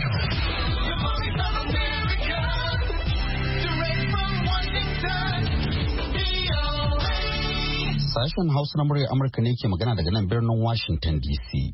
Sashen Hausa na muryar Amurka ne ke magana daga nan birnin Washington DC.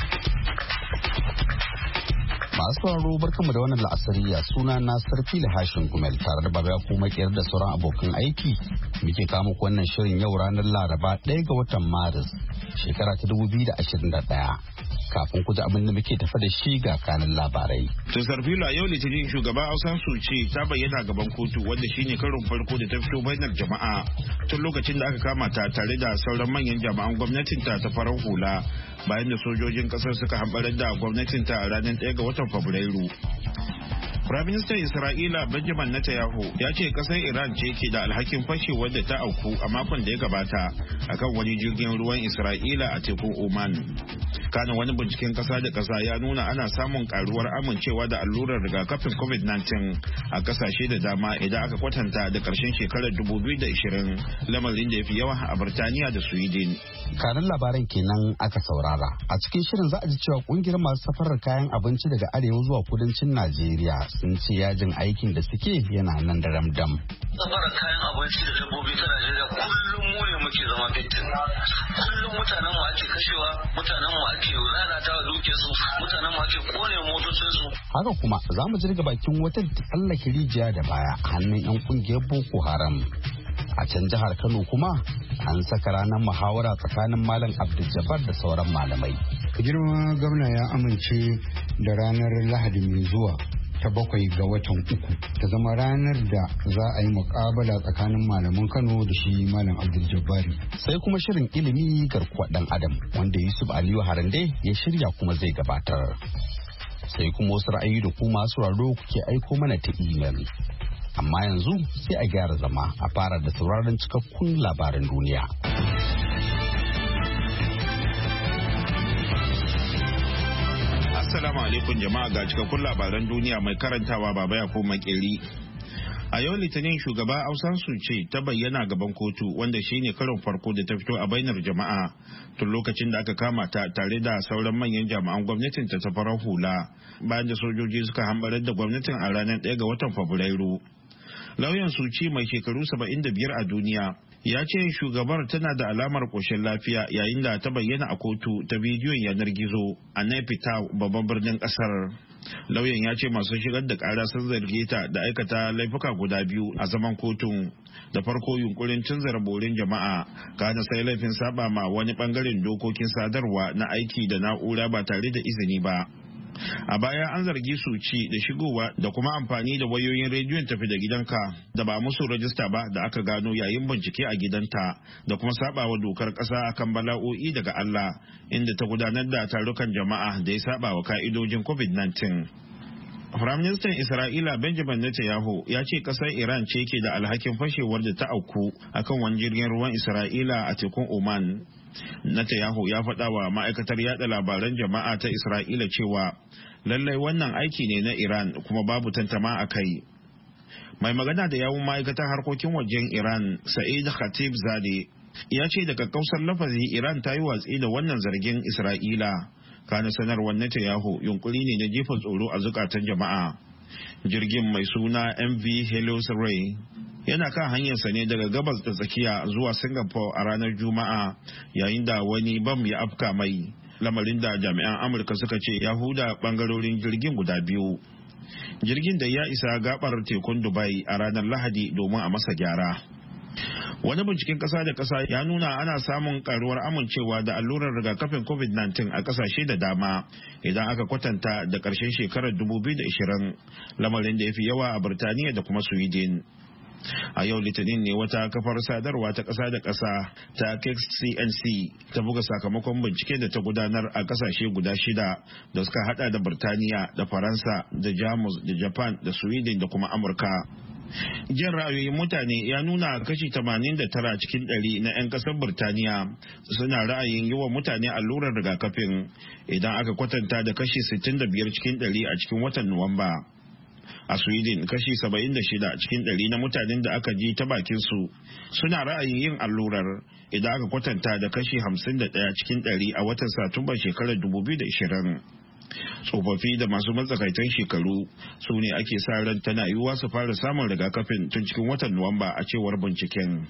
Masu sauraro barkanmu da wannan la'asariya, suna na Sarfili Hashin Gumel tare da Baba ko makiyar da sauran abokan aiki muke kawo muku wannan shirin yau ranar Laraba 1 ga watan Maris shekara ta 2021. Kafin ku ji abin da muke tafa da shi ga kanin labarai. To Sarfila, yau Litinin shugaban Aung Suci ta bayyana gaban kotu wanda shine karin farko da ta fito bainar jama'a tun lokacin da aka kama ta tare da sauran manyan jami'an gwamnatin ta farar hula bayan da sojojin kasar suka hambarar da gwamnatin ta a ranar 1 ga watan Fabrairu. Firaministan Isra'ila Benjamin Netanyahu ya ce kasar Iran ce ke da alhakin fashewar da ta auku a makon da ya gabata akan wani jirgin ruwan Isra'ila a tekun Oman. Kana wani binciken kasa da kasa ya nuna ana samun karuwar amincewa da allurar rigakafin COVID-19 a kasashe da dama idan aka kwatanta da karshen shekarar 2020, lamarin da ya fi yawa a Birtaniya da Sweden. Kanin labaran kenan aka saurara. A cikin shirin za a ji cewa kungiyar masu safarar kayan abinci daga arewa zuwa kudancin Najeriya sun ce yajin aikin da suke yana nan da ramdam. Safarar kayan abinci da dabbobi ta Najeriya kullum mu ne muke zama fitin. Kullum mutanen mu ake kashewa, mutanen mu ake lalata wa dukiyarsu, mutanen mu ake kone motocinsu. Haka kuma za mu jirga bakin wata tsallake rijiya da baya a hannun 'yan kungiyar Boko Haram. A can jihar Kano kuma an saka ranar muhawara tsakanin Malam Abdul da sauran malamai. Girma gwamna ya amince da ranar Lahadi mai zuwa ta 7 ga watan 3 ta zama ranar da za a yi muƙabala tsakanin malaman Kano da shi Malam Abdul Jabbari. Sai kuma shirin ilimi garkuwa ɗan Adam wanda Yusuf Aliyu Harande ya shirya kuma zai gabatar. Sai kuma wasu ra'ayi da kuma masu raro kuke aiko mana ta imel. Amma yanzu sai a gyara zama a fara da sauraron cikakkun labaran duniya. Assalamu alaikum jama'a, ga cikakkun labaran duniya mai karantawa Baba Yakubu Makeri. A yau Litinin shugaba Aung Suci ta bayyana gaban kotu wanda shine karon farko da ta fito a bainar jama'a tun lokacin da aka kama ta tare da sauran manyan jami'an gwamnatin ta farar hula bayan da sojoji suka hambarar da gwamnatin a ranar 1 ga watan Fabrairu. Lauyan Suci mai shekaru 75 a duniya ya ce shugabar tana da alamar koshin lafiya yayin da ta bayyana a kotu ta bidiyon yanar gizo a Naypyidaw, babban birnin kasar. Lauyan ya ce masu shigar da kara sun zarge ta da aikata laifuka guda biyu a zaman kotun. Da farko yunkurin cin borin jama'a, kana sai laifin saba ma wani bangaren dokokin sadarwa na aiki da na'ura ba tare da izini ba. A baya an zargi Suci da shigowa da kuma amfani da wayoyin rediyon tafi da gidanka da ba musu rajista ba da aka gano yayin bincike a gidanta da kuma sabawa dokar kasa akan bala'o'i daga Allah, inda ta gudanar da tarukan jama'a da ya sabawa ka'idojin COVID-19. Firaministan Isra'ila Benjamin Netanyahu ya ce kasar Iran ce ke da alhakin fashewar da ta auku akan wani jirgin ruwan Isra'ila a tekun Oman. Netanyahu ya faɗa wa ma'aikatar yada labaran jama'a ta Isra'ila cewa lallai wannan aiki ne na Iran kuma babu tantama a kai. Mai magana da yawun ma'aikatar harkokin wajen Iran Sa'id Khatibzadeh ya ce daga kausar lafazi Iran ta yi watsi da wannan zargin Isra'ila. Kana sanarwar Netanyahu yunkuri ne na jefa tsoro a zukatan jama'a. Jirgin mai suna MV Helios Ray yana kan hanyarsa ne daga gabas da tsakiya zuwa Singapore a ranar Juma'a yayin da wani bam ya afka mai, lamarin da jami'an Amurka suka ce ya huda bangarorin jirgin guda biyu. Jirgin da ya isa gabar tekun Dubai a ranar Lahadi domin a masa gyara. Wani binciken kasa da kasa ya nuna ana samun karuwar amincewa da allurar rigakafin COVID-19 a kasashe da dama idan aka kwatanta da ƙarshen shekarar 2020, lamarin da ya fi yawa a Birtaniya da kuma Sweden. A yau Litinin ne wata kafar sadarwa ta ƙasa da ƙasa ta KCNC ta buga sakamakon bincike da ta gudanar a ƙasashe guda 6 da suka hada da Birtaniya da Faransa da Jamus da Japan da Sweden da kuma Amurka. Jin ra'ayoyin mutane ya nuna kashi 89 cikin 100 na 'yan kasar Birtaniya suna ra'ayin yi wa mutane allurar rigakafin idan aka kwatanta da kashi 65 cikin 100 a cikin watan Nuwamba. A Sweden kashi 76 cikin 100 na mutanen da aka ji ta bakin su suna ra'ayin yin allurar idan aka kwatanta da kashi 51 cikin 100 a watan Satumba shekarar 2020. Tsofaffi da masu matsakaitan shekaru su ne ake sa ran tana yiwuwa su fara samun rigakafin tun cikin watan Nuwamba a cewar binciken.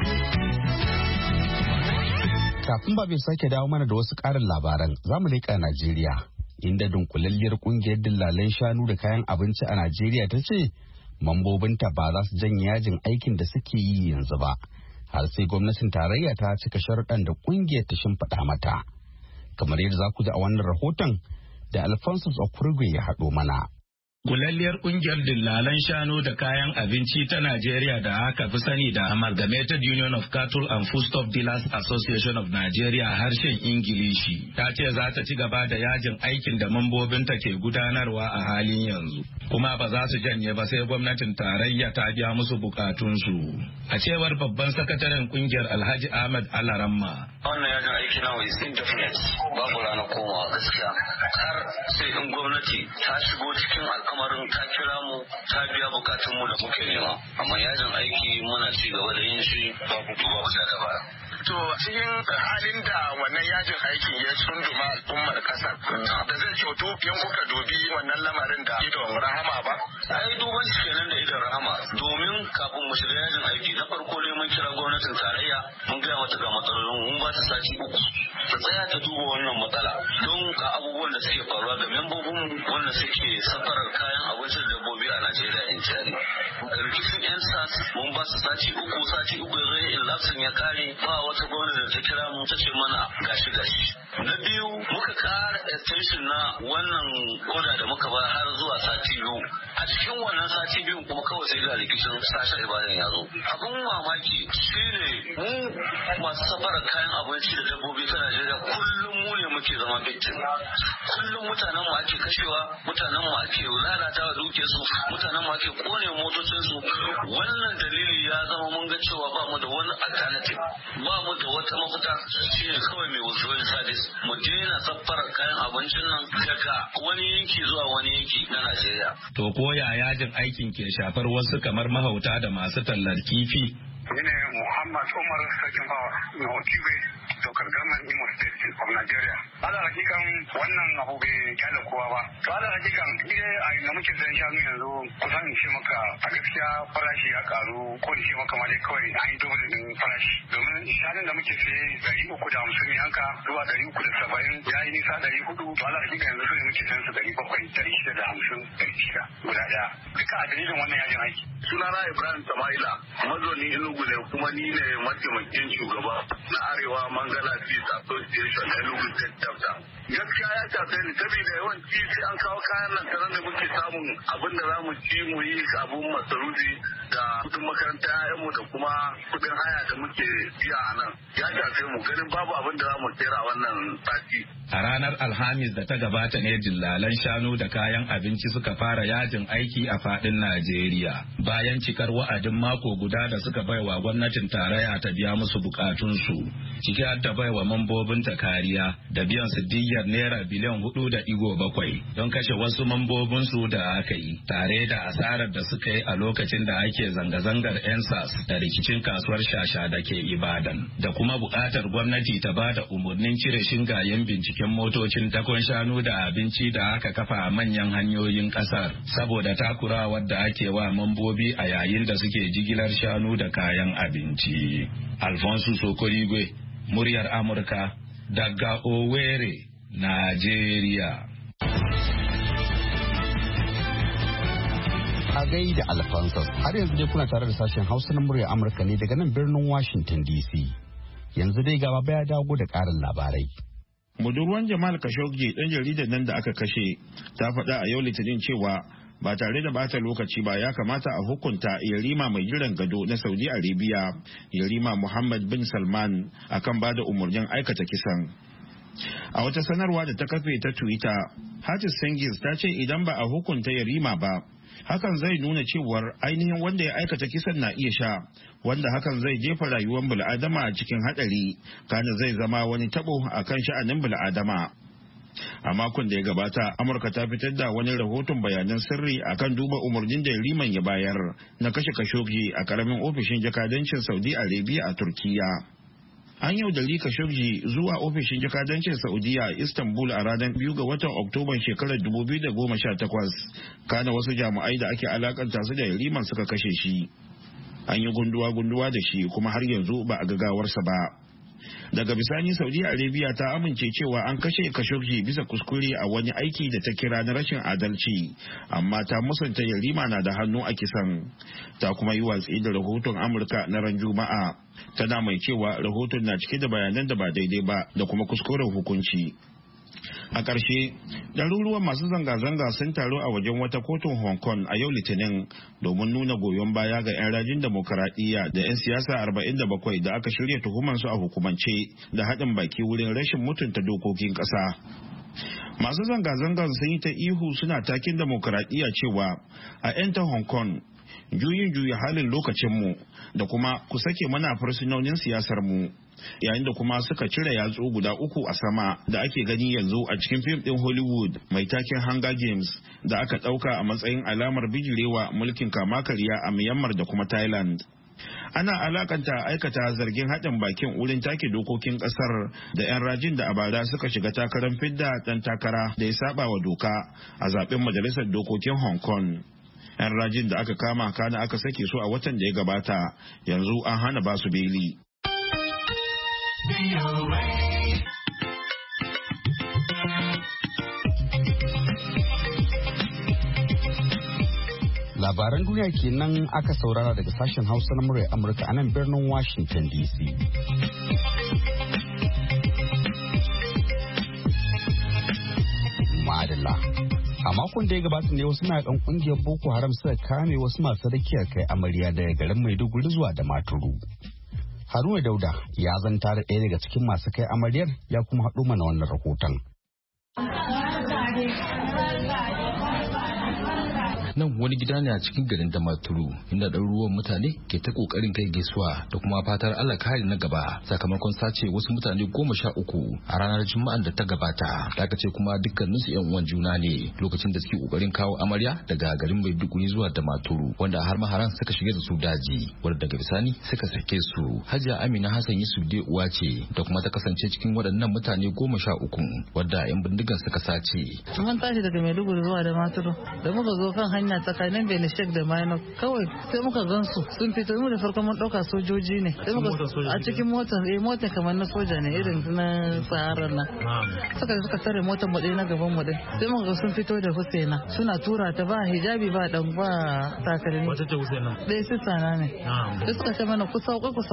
Kafin ba bai sake dawo mana da wasu ƙarin labaran, za mu leƙa Najeriya, inda dunkulalliyar ƙungiyar dillalan shanu da kayan abinci a Najeriya ta ce mambobinta ba za su janye yajin aikin da suke yi yanzu ba, har sai gwamnatin tarayya ta cika sharuɗan da ƙungiyar ta shimfiɗa mata. Kamar yadda za ku ji a wannan rahoton da Alphonsus Okurgwe ya haɗo mana. Kulalliyar kungiyar dillalan shanu da kayan abinci ta Najeriya da aka fi sani da Amalgamated Union of Cattle and Foodstuff Dealers Association of Nigeria harshen Ingilishi ta ce za ta ci gaba da yajin aikin da mambobinta ke gudanarwa a halin yanzu. Kuma ba za su janye ba sai gwamnatin tarayya ta biya musu bukatunsu. A cewar babban sakataren kungiyar Alhaji Ahmad Alaramma. Wannan yajin aiki nawa is indefinite, babu ranar komawa gaskiya. Har sai in gwamnati ta shigo cikin al'amarin ta kira mu ta biya bukatunmu da muke nema. Amma yajin aiki muna ci gaba da yin shi babu duba kusa da baya. To cikin halin da wannan yajin aikin ya tsunduma al'ummar kasar da zai kyautu in kuka dubi wannan lamarin da idon rahama ba? Ai duban shi kenan da idon rahama, domin kafin mu shiga yajin aiki na farko dai mun kira gwamnatin tarayya mun gaya mata ga matsalolin, mun ba ta sati 3 ta tsaya ta duba wannan matsala don ka abubuwan da suke faruwa ga membobin wanda suke safarar kayan abincin dabbobi a Najeriya in jari. Rikicin 'yan sas mun ba su sati 3 ya zo in lapsin ya kare ba wata gwamnati da ta kira mu ta ce mana gashi. Na biyu muka kara extension na wannan koda da muka ba har zuwa sati 2. A cikin wannan sati 2 kuma kawai sai ga rikicin sashen Ibadan ya zo. Abin mamaki shine mu masu safarar kayan abinci da dabbobi ta Najeriya kullum mu ne muke zama victim. Kullum mutanen mu ake kashewa, mutanen mu ake lalatawa dukiyarsu, mutanen mu ake kone motocinsu. Wannan dalili ya zama mun ga cewa ba mu da wani alternative, ba mu da wata mafita shine kawai mai withdrawal service. Mu daina safarar kayan abincin nan daga wani yanki zuwa wani yanki na Najeriya. To ko ya yajin aikin ke shafar wasu kamar mahauta da masu tallar kifi? Ni ne Muhammad Umar Sarkin Bawa na Okiwe, Dokar Gaman Imo State of Nigeria. Ala hakikan wannan abu bai kyale kowa ba. To ala hakikan a yi na muke sayan shanu yanzu kusan in ce maka a gaskiya farashi ya karu ko in ce maka ma dai kawai an yi dole din farashi. Domin shanun da muke saye 350 ne haka zuwa 370 ya yi nisa 400. To ala hakikan yanzu su ne muke sayan su 700, 650, 600 guda daya. Duka a dalilin wannan yajin aiki. Sunana Ibrahim Samaila, mazauni Enugu ne kuma ni ne mataimakin shugaba na Arewa Mangala Peace Association na Enugu State Chapter. Gaskiya ya shafe ni saboda yawanci sai an kawo kayan nan taron da muke samun abin da za mu ci mu yi abun masarufi da kudin makaranta ƴaƴanmu da kuma kudin haya da muke biya a nan. Ya shafe mu ganin babu abin da za mu tsira wannan sati. A ranar Alhamis da ta gabata ne dillalan shanu da kayan abinci suka fara yajin aiki a fadin Najeriya. Bayan cikar wa'adin mako guda da suka baiwa gwamnatin tarayya ta biya musu bukatunsu, ciki har ta baiwa mambobinta kariya da biyan su diyyar naira biliyan 4.7 don kashe wasu mambobinsu da aka yi, tare da asarar da suka yi a lokacin da ake zanga-zangar EndSARS da rikicin kasuwar Shasha da ke Ibadan, da kuma bukatar gwamnati ta ba da umarnin cire shingayen binciken motocin takon shanu da abinci da aka kafa a manyan hanyoyin kasar saboda takurawar da ake wa mambobi a yayin da suke jigilar shanu da kayan abinci. Alfonso Sokorigwe, muryar Amurka, daga Owerri, Najeriya. A gaida Alfonso, har yanzu dai kuna tare da sashen Hausa na muryar Amurka ne daga nan birnin Washington DC. Yanzu dai gaba baya dago da ƙarin labarai. Budurwan Jamal Khashoggi ɗan jaridar nan da aka kashe ta faɗa a yau Litinin cewa ba tare da bata lokaci ba ya kamata a hukunta yarima mai jiran gado na Saudi Arabia, yarima Muhammad bin Salman, akan bada umarnin aikata kisan. A wata sanarwa da ta kafe ta Twitter, Hatis Cengiz ta ce idan ba a hukunta yarima ba, hakan zai nuna cewar ainihin wanda ya aikata kisan na iya sha, wanda hakan zai jefa rayuwar bil'adama cikin hadari, kana zai zama wani tabo akan sha'anin bil'adama. A makon da ya gabata, Amurka ta fitar da wani rahoton bayanan sirri akan duba umarnin da Yariman ya bayar na kashe Khashoggi a karamin ofishin jakadancin Saudi Arabia a Turkiya. An yaudari Khashoggi zuwa ofishin jakadancin Saudiya a Istanbul a ranar 2 ga watan Oktoban shekarar 2018. Kana wasu jami'ai da ake alakanta su da yariman suka kashe shi. An yi gunduwa da shi kuma har yanzu ba a gagawarsa ba. Daga bisani Saudi Arabia ta amince cewa an kashe Khashoggi bisa kuskure a wani aiki da ta kira na rashin adalci, amma ta musanta yarima na da hannu a kisan. Ta kuma yi watsi da rahoton Amurka na ran Juma'a, tana mai cewa rahoton na cike da bayanan da ba daidai ba da kuma kuskuren hukunci. A ƙarshe, ɗaruruwan masu zanga-zanga sun taru a wajen wata kotun Hong Kong a yau Litinin domin nuna goyon baya ga 'yan rajin demokaradiyya da 'yan siyasa 47 da aka shirya tuhumansu a hukumance da haɗin baki wurin rashin mutunta dokokin ƙasa. Masu zanga-zangar sun yi ta ihu suna takin demokaradiyya cewa a 'yan ta Hong Kong juya halin lokacinmu da kuma ku sake mana fursunonin siyasar mu, yayin da kuma suka cire yatsu guda 3 a sama da ake gani yanzu a cikin fim din Hollywood mai taken Hunger Games da aka dauka a matsayin alamar bijirewa mulkin kama karya a Myanmar da kuma Thailand. Ana alakanta aikata zargin haɗin bakin wurin take dokokin ƙasar da 'yan rajin da a bara suka shiga takarar fidda ɗan takara da ya saba wa doka a zaben majalisar dokokin Hong Kong. 'Yan rajin da aka kama kana aka sake su a watan da ya gabata, yanzu an hana ba su beli. Labaran duniya kenan aka saurara daga sashen Hausa na muryar Amurka a nan birnin Washington DC. Madalla. A makon da ya gabata ne wasu mayakan kungiyar Boko Haram suka kame wasu masu rakiyar kai amarya daga garin Maiduguri zuwa da Maturu. Haruna Dauda ya zanta da ɗaya daga cikin masu kai amaryar ya kuma haɗo mana wannan rahoton. Nan wani gida ne a cikin garin Damaturu inda ɗaruruwan mutane ke ta ƙoƙarin kai gaisuwa da kuma fatar Allah kare na gaba sakamakon sace wasu mutane 13 a ranar Juma'an da ta gabata. Da aka ce kuma dukkaninsu 'yan uwan juna ne lokacin da suke ƙoƙarin kawo amarya daga garin Maiduguri zuwa Damaturu, wanda har maharan suka shige da su daji, wanda daga bisani suka sake su. Hajiya Amina Hassan Yusuf dai uwa ce da kuma ta kasance cikin waɗannan mutane 13 wadda 'yan bindigan suka sace. Mun tashi daga Maiduguri zuwa Damaturu da muka zo kan hanya tsakanin Benishek da Mainok, kawai sai muka gansu sun fito. Mu da farko mun dauka sojoji ne a cikin motar kamar na soja ne irin na Sahara na. Suka tare motar mu na gaban mu sai muka ga sun fito da Husaina suna tura ta ba hijabi ba dan ba takalmi. Wata ce Husaina? Dai sista na ne. Sai suka ce mana ku sauka ku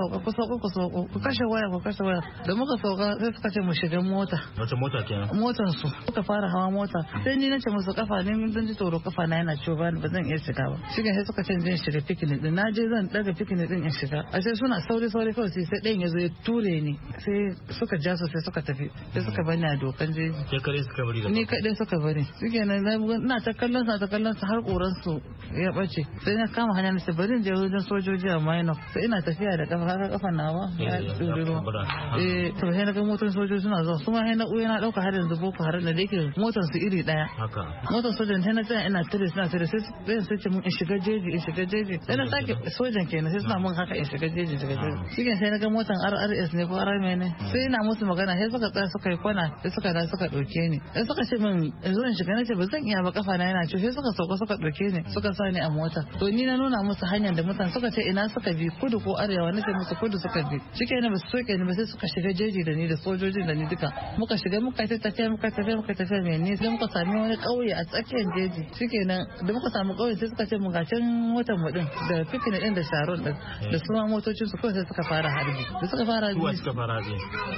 kashe waya. Da muka sauka sai suka ce mu shiga mota. Wace mota kenan? Motar su. Suka fara hawa mota sai ni nace musu kafa ne mun ji tsoro kafa na yana ciwo ba zan iya shiga ba. Shiga sai suka ce zan shiga picnic din. Na je zan daga picnic din in shiga. A sai suna sauri kawai sai ɗayan ya zo ya ture ni. Sai suka ja su sai suka tafi. Sai suka bani a dokan jeji. Ke kare suka bari da? Ni kaɗai suka bari. Shikenan na ta kallon su har koran su ya bace. Sai na kama hanya na ce bari in je wajen sojoji a Mainok. Sai ina tafiya da kafa nawa ya tsuri ruwa. To sai na ga motar sojoji suna zuwa. Su ma sai na uya na dauka har yanzu Boko Haram da yake motar su iri daya. Haka. Motar sojan sai na tsaya ina tare sai sai ce mun in shiga jeji sai na sake sojan kenan sai suna mun haka in shiga jeji shigen sai na ga motan RRS ne ko RMA ne sai ina musu magana sai suka tsaya suka yi kwana sai suka dauke ni sai suka ce min in zo in shiga nace ba zan iya ba kafa na yana ciwo sai suka sauka suka dauke ni suka sa ni a mota. To ni na nuna musu hanyar da mutane suka ce ina suka bi, kudu ko arewa, nace musu kudu suka bi. Shikenan ba su soke ni ba sai suka shiga jeji da ni da sojojin da ni duka muka shiga muka tafiya mai nisa sai muka sami wani kauye a tsakiyar jeji. Shikenan da muka samu kauye sai suka ce mu gacin motar mu din da fikini din da sharon din da suma motocin su kawai sai suka fara harbi. Da suka fara harbi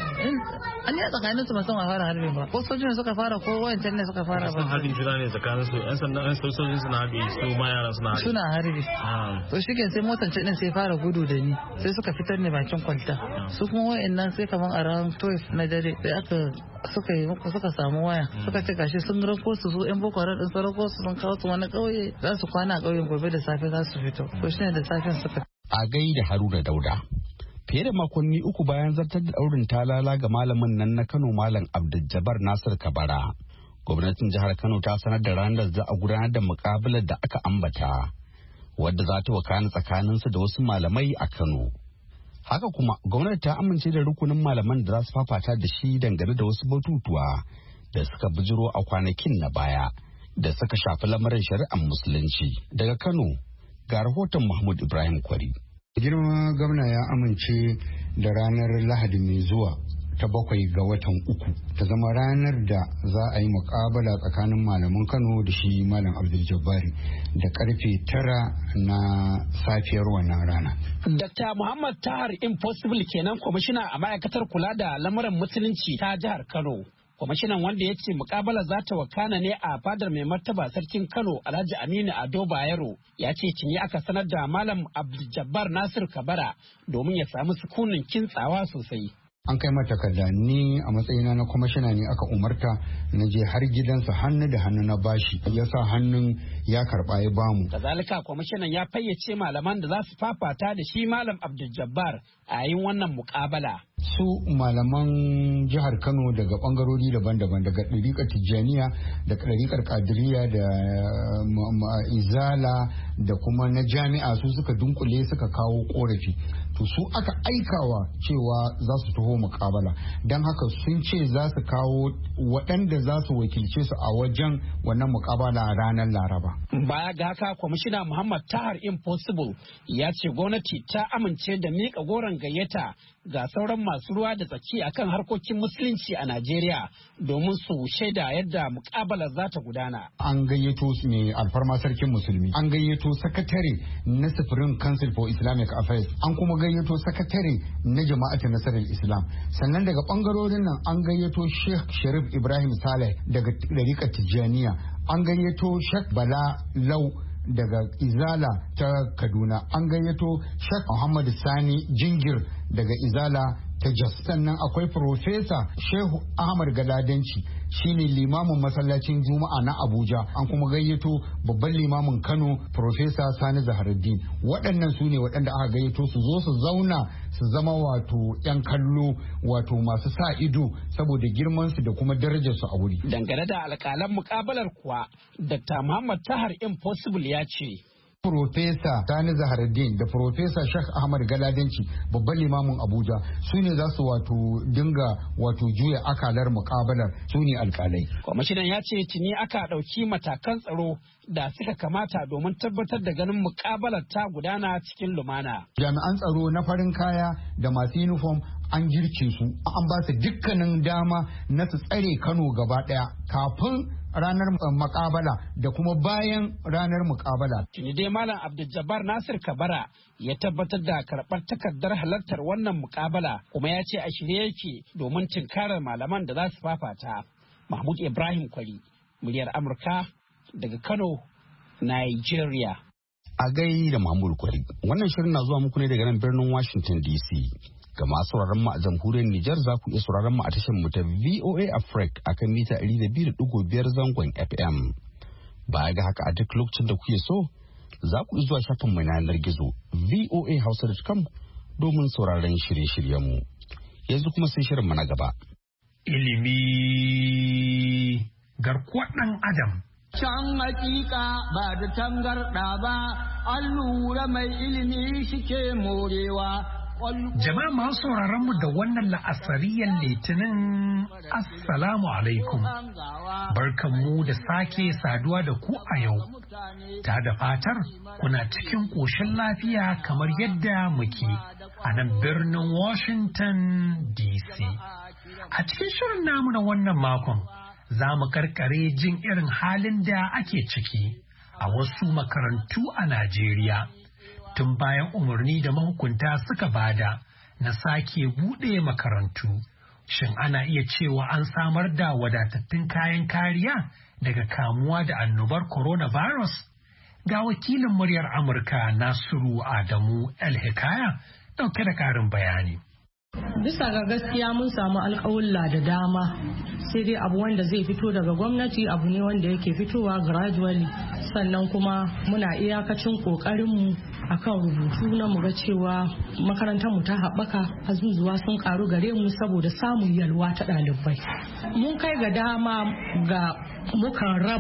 an yi tsakanin su musamman fara harbi ba ko sojojin suka fara ko wayancan ne suka fara ba. Harbin juna ne tsakanin su yan sandan yan sojojin suna harbi su ma yaran suna harbi. To shikenan sai motar din sai fara gudu da ni sai suka fitar ne bakin kwalta. Su kuma wayannan sai kaman a ran 12 na dare sai suka samu waya suka ce gashi sun rako su yan Boko Haram din sun rako su sun kawo su wani kauye za su kwana a ƙauyen gobe da safe za su fito. To shine da safen suka. A gaida Haruna Dauda. Fiye da makonni 3 bayan zartar da ɗaurin talala ga malamin nan na Kano Malam Abdul Nasir Kabara. Gwamnatin jihar Kano ta sanar da ranar da za a gudanar da muƙabalar da aka ambata, wadda za ta wakana tsakaninsu da wasu malamai a Kano. Haka kuma gwamnati ta amince da rukunin malaman da za su fafata da shi dangane da wasu batutuwa da suka bijiro a kwanakin na baya da suka shafi lamarin shari'ar musulunci. Daga Kano ga rahoton Mahmud Ibrahim Kwari. Girma gwamna ya amince da ranar Lahadi mai zuwa ta 7 ga watan 3 ta zama ranar da za a yi muƙabala tsakanin malaman Kano da shi Malam Abdul Jabbari da karfe 9 na safiyar wannan rana. Dr. Muhammad Tahar Impossible kenan kwamishina a ma'aikatar kula da lamuran musulunci ta jihar Kano. Kwamishinan wanda ya ce mukabala za ta wakana ne a fadar mai martaba sarkin Kano Alhaji Aminu Ado Bayero ya ce tuni aka sanar da Malam Abdul Jabbar Nasir Kabara domin ya samu sukunin kintsawa sosai. An kai mata takarda ni a matsayina na kwamishina ne aka umarta na je har gidansa hannu da hannu na bashi ya sa hannun ya karba ya bamu. Kazalika kwamishinan ya fayyace malaman da za su fafata da shi Malam Abdul Jabbar a yin wannan mukabala. Su malaman jihar Kano daga bangarori daban-daban daga ɗariƙar Tijjaniya da ɗariƙar Kadiriya da Izala da kuma na jami'a su suka dunkule suka kawo korafi. To su aka aikawa cewa za su taho mukabala don haka sun ce za su kawo waɗanda za su wakilce su a wajen wannan mukabala ranar Laraba. Baya ga haka kwamishina Muhammad Tahar Impossible ya ce gwamnati ta amince da miƙa goron gayyata ga sauran masu ruwa da tsaki akan harkokin musulunci a Najeriya domin su shaida yadda mukabalar za ta gudana. An gayyato su ne alfarma sarkin musulmi, an gayyato sakatare na Supreme Council for Islamic Affairs, an kuma gayyato sakatare na Jama'atul Nasarar Islam. Sannan daga bangarorin nan an gayyato Sheikh Sharif Ibrahim Saleh daga ɗariƙar Tijjaniya, an gayyato Sheikh Bala Lau daga Izala ta Kaduna, an gayyato Sheikh Muhammad Sani Jingir daga Izala ta Jos. Sannan akwai Profesa Shehu Ahmad Galadanci shine limamin masallacin Juma'a na Abuja, an kuma gayyato babban limamin Kano Profesa Sani Zaharuddin. Waɗannan su ne waɗanda aka gayyato su zo su zauna su zama wato 'yan kallo wato masu sa ido saboda girmansu da kuma darajarsu a wuri. Dangane da alƙalan mukabalar kuwa Dr. Muhammad Tahar Impossible ya ce. Profesa Sani Zaharuddin da Profesa Sheikh Ahmad Galadanci babban limamin Abuja su ne za su wato dinga wato juya akalar mukabalar, su ne alkalai. Kwamishinan ya ce tuni aka ɗauki matakan tsaro da suka kamata domin tabbatar da ganin mukabalar ta gudana cikin lumana. Jami'an tsaro na farin kaya da masu uniform an girke su, an ba su dukkanin dama na su tsare Kano gaba ɗaya kafin ranar mukabala da kuma bayan ranar mukabala. Tuni dai Malam Abdul Jabbar Nasir Kabara ya tabbatar da karɓar takardar halartar wannan mukabala kuma ya ce a shirye yake domin tunkarar malaman da za su fafata. Mahmud Ibrahim Kwari, muryar Amurka daga Kano, Nigeria. A gai da Mahmud Kwari, wannan shirin na zuwa muku ne daga nan birnin Washington DC. Ga masu sauraron mu a jamhuriyar Nijar za ku iya sauraron mu a tashar mu ta VOA Africa akan mita 200.5 zangon FM. Baya ga haka a duk lokacin da kuke so za ku zuwa shafin mu na yanar gizo voahausa.com domin sauraron shirye-shiryen mu. Yanzu kuma sai shirin mu na gaba. Ilimi garkuwar ɗan Adam. Can hakika ba da tangarɗa ba, an lura mai ilimi shike morewa. Jama'a masu sauraron mu da wannan la'asariyar litinin Assalamu alaikum. Barkanmu da sake saduwa da ku a yau. Ta da fatar kuna cikin ƙoshin lafiya kamar yadda muke a nan birnin Washington DC. A cikin shirin namu na wannan makon za mu karkare jin irin halin da ake ciki a wasu makarantu a Najeriya. Tun bayan umarni da mahukunta suka bada na sake buɗe makarantu, shin ana iya cewa an samar da wadatattun kayan kariya daga kamuwa da annobar coronavirus? Ga wakilin muryar Amurka Nasiru Adamu El-Hikaya ɗauke da ƙarin bayani. Bisa ga gaskiya mun samu alƙawulla da dama, sai dai abu wanda zai fito daga gwamnati abu ne wanda yake fitowa gradually, sannan kuma muna iyakacin ƙoƙarinmu akan rubutu na muga cewa makarantar mu ta haɓaka, azuzuwa sun karu gare mu saboda samun yalwa ta ɗalibai. Mun kai ga dama ga mukan raba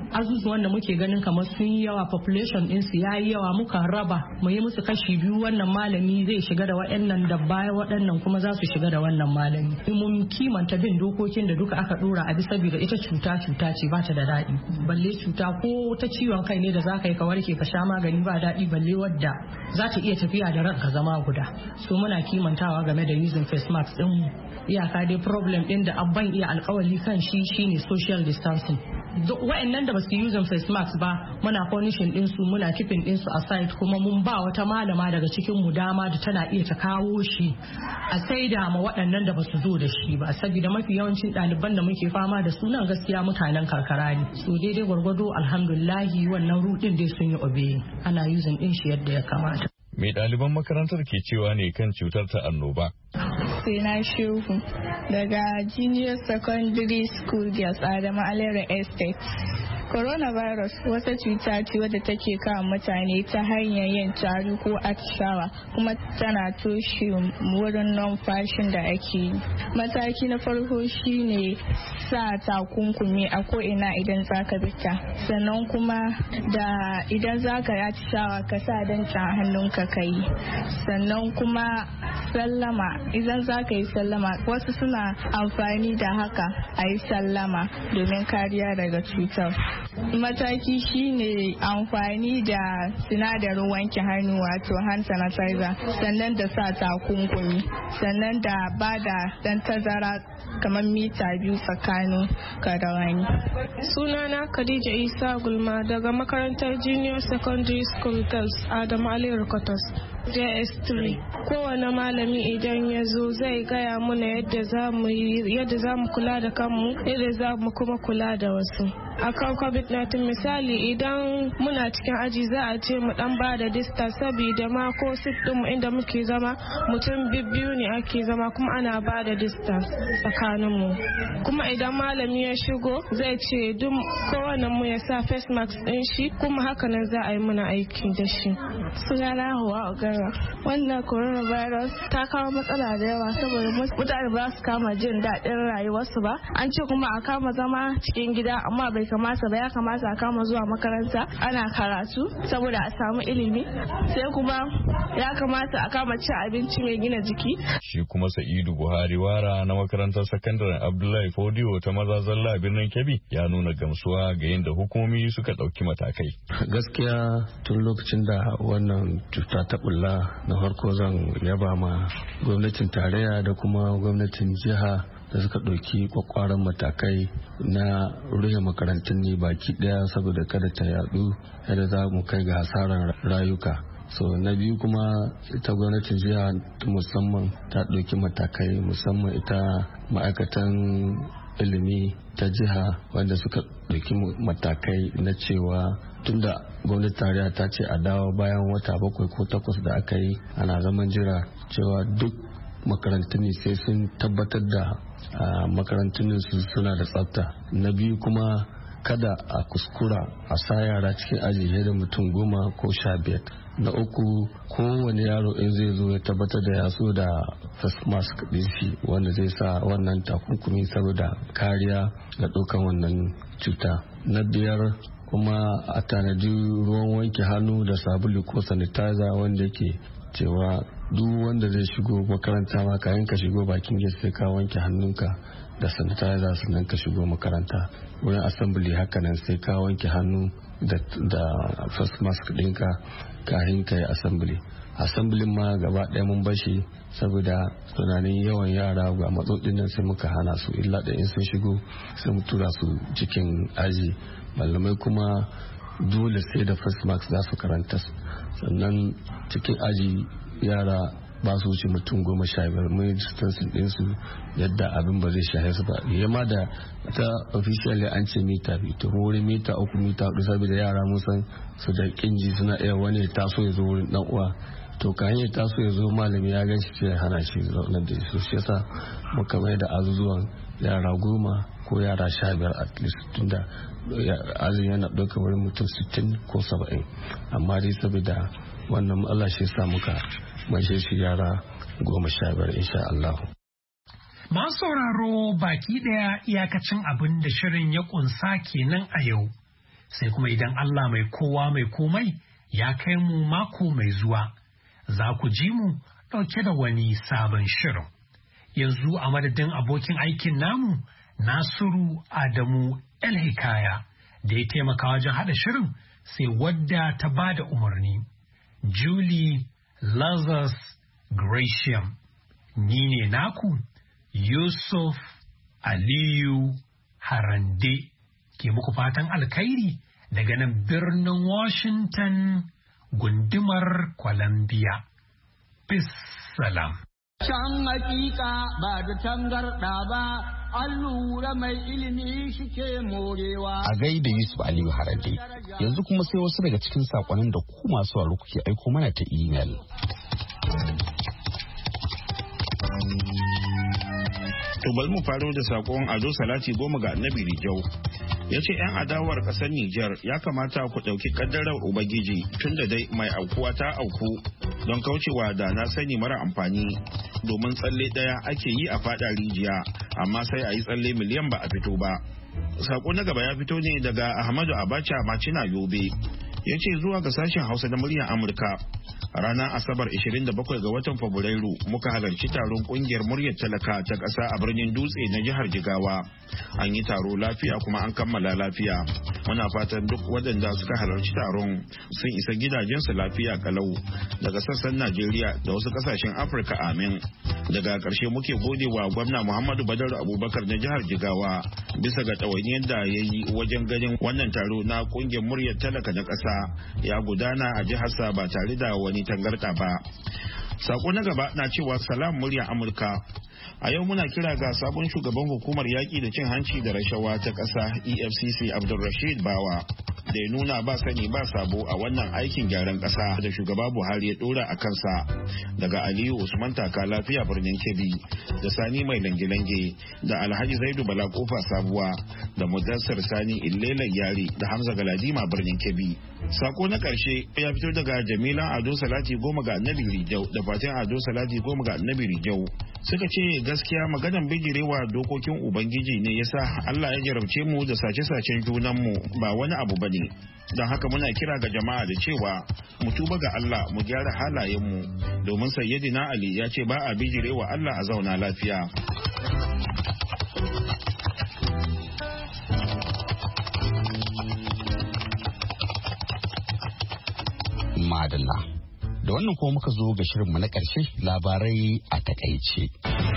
azuzuwan da muke ganin kamar sun yi yawa, population din su yayi yawa, muka raba mu yi musu kashi biyu, wannan malami zai shiga da waɗannan da baya waɗannan kuma za su shiga da wannan malami. Mun kimanta bin dokokin da duka aka dora a bisa saboda ita cuta ce ba ta da daɗi, balle cuta ko ta ciwon kai ne da za ka yi ka warke ka sha magani ba daɗi, balle wadda za ta iya tafiya da ranka zama guda. So muna kimantawa game da using face mask din. Iyaka dai problem din da abban iya alkawali kan shi shine social distancing. Wa'annan da basu using face mask ba muna punishing din su, muna keeping din su aside, kuma mun ba wata malama daga cikin mu dama da tana iya ta kawo shi a saida ma waɗannan da basu zo da shi ba, saboda mafi yawancin ɗaliban da muke fama da su nan gaskiya mutanen karkara ne. So daidai gwargwado alhamdulillahi wannan rudin dai sun yi obey, ana using din shi yadda ya kamata. Mai ɗaliban makarantar ke cewa ne kan cutar ta annoba. Sina Shehu daga Junior Secondary School da Adamu Alera Estate. Coronavirus wata cuta ce wadda take kawo mutane ta hanyar yin tari ko atishawa, kuma tana toshe wurin numfashin da ake yi. Mataki na farko shine sa takunkumi a ko'ina idan zaka fita, sannan kuma da idan zaka yi atishawa ka sa dancan hannunka ka yi, sannan kuma sallama idan zaka yi sallama, wasu suna amfani da haka a yi sallama domin kariya daga cutar. Mataki shine amfani da sinadarin wanke hannu wato hand sanitizer, sannan da sa takunkumi, sannan da bada dan tazara kamar mita 2 tsakanin ka da wani. Sunana Khadija Isa Gulma daga makarantar Junior Secondary School Girls Adamu Aliyu Kwatas JS3. Kowane malami idan ya zo zai gaya muna yadda za mu kula da kanmu, yadda za mu kuma kula da wasu. Akan COVID-19 misali, idan muna cikin aji za a ce mu dan ba da distance, saboda ma ko sit din inda muke zama mutum biyu ne ake zama, kuma ana ba da distance tsakanin mu. Kuma idan malami ya shigo zai ce duk kowanne mu ya sa face mask din shi, kuma haka nan za a yi muna aiki da shi. Sunana Hawa Ogara. Wannan coronavirus ta kawo matsala da yawa saboda mutane ba su kama jin daɗin rayuwarsu ba. An ce kuma a kama zama cikin gida, amma bai kamata ba, ya kamata a kama zuwa makaranta ana karatu saboda a samu ilimi, sai kuma ya kamata a kama cin abinci mai gina jiki. Shi kuma Sa'idu Buhari Wara na makarantar sakandaren Abdullahi Fodiyo ta maza zalla birnin Kebbi ya nuna gamsuwa ga yadda hukumomi suka ɗauki matakai. Gaskiya tun lokacin da wannan cuta ta bulla, na farko zan yaba ma gwamnatin tarayya da kuma gwamnatin jiha da suka ɗauki kwakwaran matakai na rufe makarantun ne baki ɗaya saboda kada ta yadu yadda za mu kai ga hasarar rayuka. So na biyu kuma ita gwamnatin jiha musamman ta ɗauki matakai, musamman ita ma'aikatan ilimi ta jiha wanda suka ɗauki matakai na cewa tunda gwamnati tarayya ta ce a dawo bayan wata 7 ko 8 da aka yi ana zaman jira, cewa duk makarantun ne sai sun tabbatar da makarantun su suna da tsafta. Na biyu kuma kada a kuskura a sa yara cikin aji da mutum 10 ko 15. Na uku kowane yaro in zai zo ya tabbatar da ya so da face mask din shi wanda zai sa wannan takunkumi saboda kariya ga ɗaukan wannan cuta. Na biyar kuma a tanadi ruwan wanke hannu da sabulu ko sanitizer wanda yake cewa duk wanda zai shigo makaranta ma kayan ka shigo bakin gate sai ka wanke hannunka da sanitizer sannan ka shigo makaranta. Wurin assembly hakanan sai ka wanke hannu da face mask ɗinka kayan ka yi assembly ma gaba ɗaya mun bashi saboda tunanin yawan yara ga matsotsin nan sai muka hana su, illa da in sun shigo sai mu tura su cikin aji. Malamai kuma dole sai da face mask za su karanta, sannan cikin aji yara ba su wuce mutum 15, mun distancing ɗinsu yadda abin ba zai shahe su ba. Yamma da ta officially an ce mita 2, to wurin mita 3 mita 4 saboda yara mun san su da kinji suna iya wani taso ya zo wurin dan uwa, to kan ya taso ya zo malami ya gan shi ya hana shi zaunar da shi yasa muka mai da azuzuwan yara 10 ko yara 15 at least, tunda azumi yana ɗaukar wurin mutum 60 ko 70, amma dai saboda wannan Allah shi sa muka maishe shi yara 15 insha Allah. Masu sauraro baki daya iyakacin abin da shirin ya kunsa kenan a yau. sai kuma idan Allah mai kowa mai komai ya kai mu mako mai zuwa, za ku ji mu ɗauke da wani sabon shirin. Yanzu a madadin abokin aikin namu, Nasiru Adamu El Hikaya, da ya taimaka wajen haɗa shirin, sai wadda ta ba da umarni, Julie Lazarus Gratiam. Ni ne naku, Yusuf Aliyu Harande, ke muku fatan alkhairi daga nan birnin Washington, gundumar Columbia. Peace salam. Can hakika ba da tangarɗa ba, an lura mai ilimi shike morewa. A gaida Yusuf Aliyu Harande, yanzu kuma sai wasu daga cikin saƙonin da ku masu waro kuke aiko mana ta imel. To bari mu faro da sakon Ado Salati Goma ga Annabi Rijau. Ya ce 'yan adawar ƙasar Nijar ya kamata ku ɗauki ƙaddarar Ubangiji tun da dai mai aukuwa ta auku don kaucewa da na sani mara amfani, domin tsalle ɗaya ake yi a faɗa rijiya amma sai a yi tsalle miliyan ba a fito ba. Sako na gaba ya fito ne daga Ahmadu Abacha Macina Yobe. Ya ce zuwa ga sashen Hausa na muryar Amurka. A ranar Asabar 27 ga watan Fabrairu muka halarci taron kungiyar muryar talaka ta ƙasa a birnin Dutse na jihar Jigawa. An yi taro lafiya kuma an kammala lafiya. Muna fatan duk waɗanda suka halarci taron sun isa gidajensu lafiya kalau daga sassan Najeriya da wasu ƙasashen Afirka, amin. Daga ƙarshe muke gode wa gwamna Muhammadu Badar Abubakar na jihar Jigawa bisa ga ɗawainiyar da ya yi wajen ganin wannan taro na kungiyar muryar talaka na ƙasa ya gudana a jiharsa ba tare da wani tangarɗa ba. Sako na gaba na cewa salam murya Amurka. A yau muna kira ga sabon shugaban hukumar yaƙi da cin hanci da rashawa ta ƙasa EFCC Abdulrashid Bawa da ya nuna ba sani ba sabo a wannan aikin gyaran ƙasa da shugaba Buhari ya ɗora a kansa. Daga Aliyu Usman Taka Lafiya birnin Kebbi da Sani Mai Lange-Lange da Alhaji Zaidu Bala Kofa Sabuwa da Mudassar Sani Illelan Yari da Hamza Galadima birnin Kebbi. Sako na ƙarshe ya fito daga Jamila Ado Salati Goma ga Annabi Rijau da Fatin Ado Salati Goma ga Annabi Rijau. Suka ce gaskiya maganan bijirewa dokokin Ubangiji ne yasa Allah ya jarabce mu da sace-sacen junanmu ba wani abu bane. Don haka muna kira ga jama'a da cewa mu tuba ga Allah mu gyara halayenmu domin Sayyidina Ali ya ce ba a bijirewa Allah a zauna lafiya. Madalla. Da wannan kuma muka zo ga shirinmu na ƙarshe, labarai a takaice.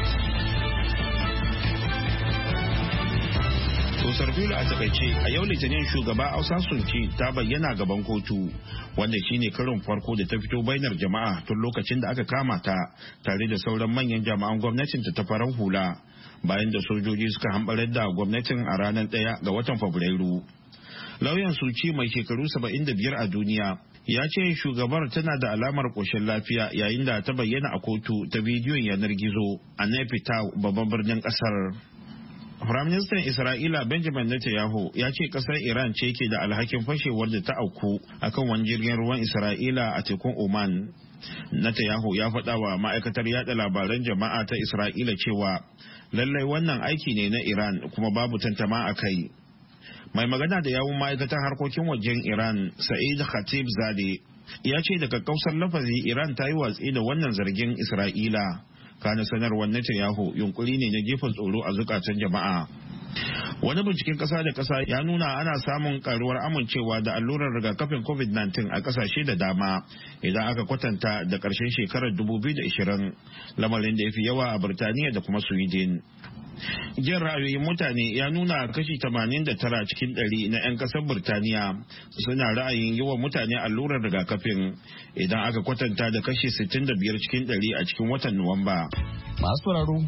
Tosar Bello a takaice a yau Litinin shugaba Aung Sunci ta bayyana gaban kotu wanda shine karin farko da ta fito bainar jama'a tun lokacin da aka kama ta tare da sauran manyan jami'an gwamnatin ta farar hula bayan da sojoji suka hambarar da gwamnatin a ranar 1 ga watan Fabrairu. Lauyan Suci mai shekaru 75 a duniya ya ce shugabar tana da alamar ƙoshin lafiya yayin da ta bayyana a kotu ta bidiyon yanar gizo a Naypyidaw babban birnin ƙasar. Firaministan Isra'ila Benjamin Netanyahu ya ce ƙasar Iran ce ke da alhakin fashewar da ta auku akan wani jirgin ruwan Isra'ila a tekun Oman. Netanyahu ya faɗa wa ma'aikatar yada labaran jama'a ta Isra'ila cewa lallai wannan aiki ne na Iran kuma babu tantama a kai. Mai magana da yawun ma'aikatar harkokin wajen Iran Sa'id Khatib Zadeh ya ce daga kausar lafazi Iran ta yi watsi da wannan zargin Isra'ila. Kana sanarwar Netanyahu yunkuri ne na jefin tsoro a zukatan jama'a. Wani binciken ƙasa da ƙasa ya nuna ana samun karuwar amincewa da allurar rigakafin COVID-19 a ƙasashe da dama idan aka kwatanta da ƙarshen shekarar 2020, lamarin da ya fi yawa a Birtaniya da kuma Sweden. Jin ra'ayoyin mutane ya nuna kashi 89 cikin 100 na 'yan kasar Birtaniya suna ra'ayin yi wa mutane allurar rigakafin idan aka kwatanta da kashi 65 cikin 100 a cikin watan Nuwamba. Masu sauraro,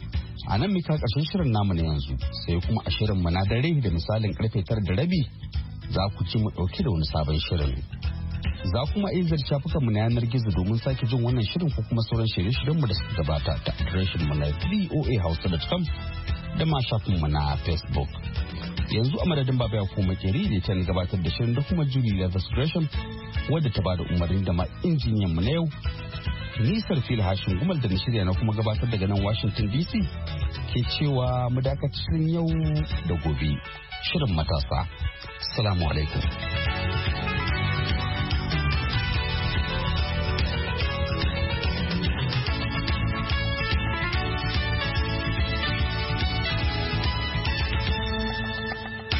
a nan mika ƙarshen shirin namu na yanzu sai kuma a shirin mu na dare da misalin karfe 9:30 za ku ci mu ɗauke da wani sabon shirin. Za kuma iya ziyarci shafukanmu na yanar gizo domin sake jin wannan shirin ko kuma sauran shirye-shiryenmu da suka gabata ta adireshinmu na voahausa.com da ma shafinmu na Facebook. Yanzu a madadin Baba ya koma Makeri da ta gabatar da shirin da kuma Julie Leathers Gresham wadda ta bada umarni da ma injiniyanmu na yau. Nisar Fili Hashin Gumal da na shirya na kuma gabatar daga nan Washington DC ke cewa mu dakacin yau da gobe shirin matasa. Assalamu alaikum.